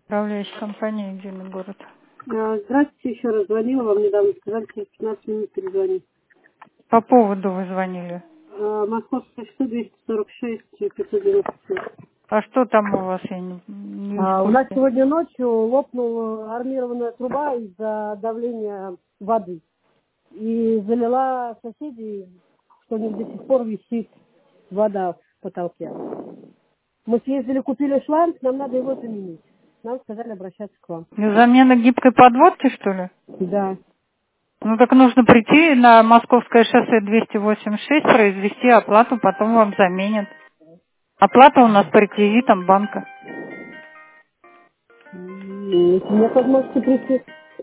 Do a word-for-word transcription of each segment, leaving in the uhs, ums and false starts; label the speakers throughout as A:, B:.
A: Управляющая компания «Единый город».
B: А, Здравствуйте, еще раз звонила вам недавно, сказали, через пятнадцать минут перезвонить.
A: По поводу вы звонили.
B: А, Московская сто двести сорок шесть пятьсот девяносто семь.
A: А что там у вас, я не, не в
B: А, у нас
A: курсе.
B: сегодня ночью лопнула армированная труба из-за давления воды. И залила соседей, что у них до сих пор висит вода в потолке. Мы съездили, купили шланг, нам надо его заменить. Нам сказали обращаться к вам.
A: Замена гибкой подводки, что ли?
B: Да.
A: Ну так нужно прийти на Московское шоссе двести восемьдесят шесть, произвести оплату, потом вам заменят. Оплата у нас по реквизитам банка.
B: М, Если нет возможности прийти.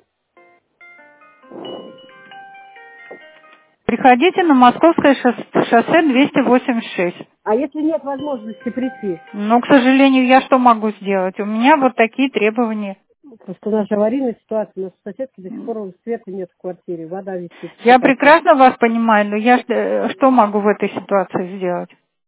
A: Приходите на Московское шос- шоссе двести восемьдесят шесть.
B: А если нет возможности прийти?
A: Но, к сожалению, я что могу сделать? У меня вот такие требования.
B: Просто у нас же аварийная ситуация, у нас у соседки до сих пор света нет в квартире, вода висит. в
A: Я
B: потолке.
A: прекрасно вас понимаю, но я ж- э, что могу в этой ситуации сделать?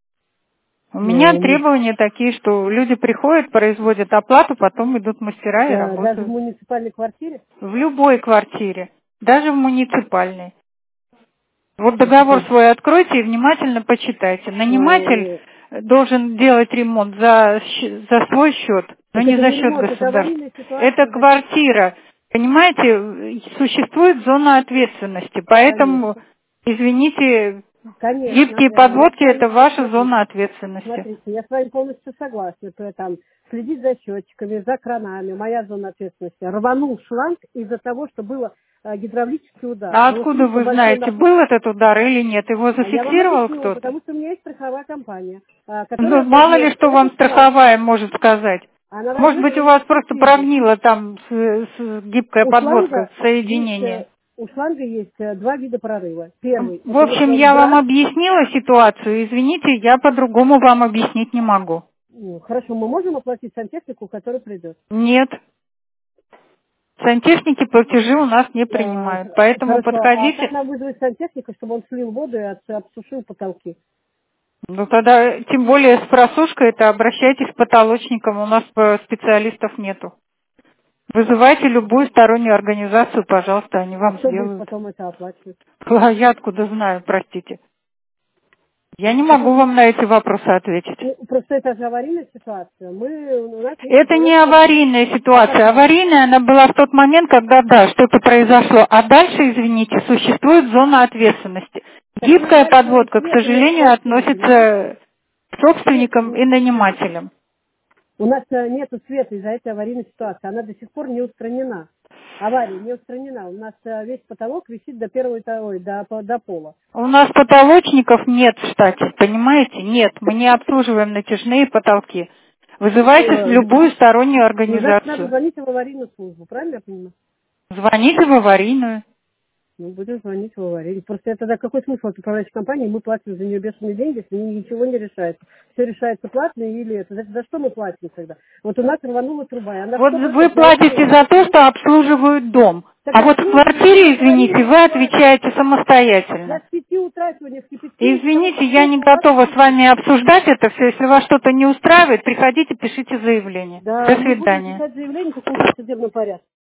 A: У меня
B: Ну, мы-
A: требования такие, что люди приходят, производят оплату, потом идут мастера и
B: да, даже в
A: работают.
B: муниципальной квартире.
A: В любой квартире, даже в муниципальной. Вот
B: Ну,
A: договор
B: теперь,
A: свой откройте и внимательно почитайте. Наниматель
B: э,
A: должен делать ремонт за, щ- за свой счет, но
B: так
A: не
B: это
A: за
B: не
A: счет
B: ремонт, это
A: государства.
B: аварийная
A: Это
B: ситуация. за-
A: квартира. Понимаете, существует зона ответственности, поэтому,
B: Конечно.
A: извините,
B: Конечно.
A: гибкие
B: Э, Я с
A: подводки –
B: вами,
A: это ваша
B: смотрите,
A: зона ответственности.
B: смотрите, я с вами полностью согласна. То есть, там, следить за счетчиками, за кранами, моя зона ответственности. Рванул шланг из-за того, что было э, гидравлический удар.
A: А
B: Было
A: откуда
B: слишком
A: вы
B: большой
A: знаете,
B: напор.
A: был этот удар или нет? Его
B: А я вам
A: зафиксировал
B: объяснила,
A: кто-то?
B: потому что у меня есть страховая компания, а,
A: Ну,
B: которая
A: мало ли,
B: определяет, что
A: что вам
B: этот шланг,
A: страховая может сказать.
B: она
A: Может
B: должна
A: быть, у
B: говорить
A: вас просто
B: соседям.
A: прогнила там с- с- гибкая
B: У
A: подводка,
B: шланга есть,
A: соединение.
B: э, у шланга есть э, два вида прорыва. Первый –
A: В
B: это
A: общем,
B: если он
A: я вам
B: брак.
A: объяснила ситуацию. Извините, я по-другому вам объяснить не могу.
B: Ну, хорошо, мы можем оплатить сантехнику, который придет.
A: Нет. Сантехники платежи у нас не
B: А,
A: принимают. Поэтому
B: хорошо, а как
A: подходите.
B: нам вызвать сантехника, чтобы он слил воду и от- обсушил потолки?
A: Ну тогда, тем более с просушкой, это обращайтесь к потолочникам. У нас э, специалистов нету. Вызывайте любую стороннюю организацию, пожалуйста, они
B: А
A: вам
B: кто будет
A: сделают.
B: потом это оплачивать?
A: А я откуда знаю, простите. Я не
B: Это
A: могу
B: же,
A: вам на эти вопросы ответить.
B: ну, просто это же аварийная ситуация. Мы, у нас есть
A: Это не
B: уголовное дело.
A: аварийная
B: А
A: ситуация.
B: какая?
A: Аварийная она была в тот момент, когда, да, что-то произошло. А дальше, извините, существует зона ответственности.
B: Так у нас
A: Гибкая
B: дальше
A: подводка, к
B: света нет в
A: сожалению,
B: квартире, понимаете?
A: относится к
B: Света
A: собственникам
B: нет.
A: и нанимателям.
B: У нас э, нету света из-за этой аварийной ситуации. Она до сих пор не устранена. Авария не устранена. У нас э, весь потолок висит до первого этажа, до, по- до пола.
A: У нас потолочников нет в штате, понимаете? Нет, мы не обслуживаем натяжные потолки. Вызывайте
B: Э,
A: любую стороннюю
B: Ну, значит, надо
A: организацию.
B: звонить в аварийную службу. Правильно я понимаю?
A: Звоните в аварийную.
B: Ну, будем звонить в аварийную. Просто это да, какой смысл от управляющей компании? Мы платим за нее бешеные деньги, если ничего не решается. Все решается платно или это. За, за что мы платим тогда? Вот у нас рванула труба, и она
A: Вот
B: сто
A: вы
B: процентов аварийная.
A: платите за то, что обслуживают дом.
B: Так
A: А вот в
B: обслуживают, у
A: квартире,
B: нас
A: извините,
B: аварийная
A: вы
B: ситуация.
A: отвечаете
B: Я
A: самостоятельно.
B: с пяти утра сегодня вскипятилась, потому
A: Извините,
B: что
A: я не
B: плохо у вас
A: готова с
B: слышно.
A: вами обсуждать это все. Если вас что-то не устраивает, приходите, пишите заявление. До
B: Да, мы будем
A: свидания.
B: писать заявление, только уже в судебном порядке.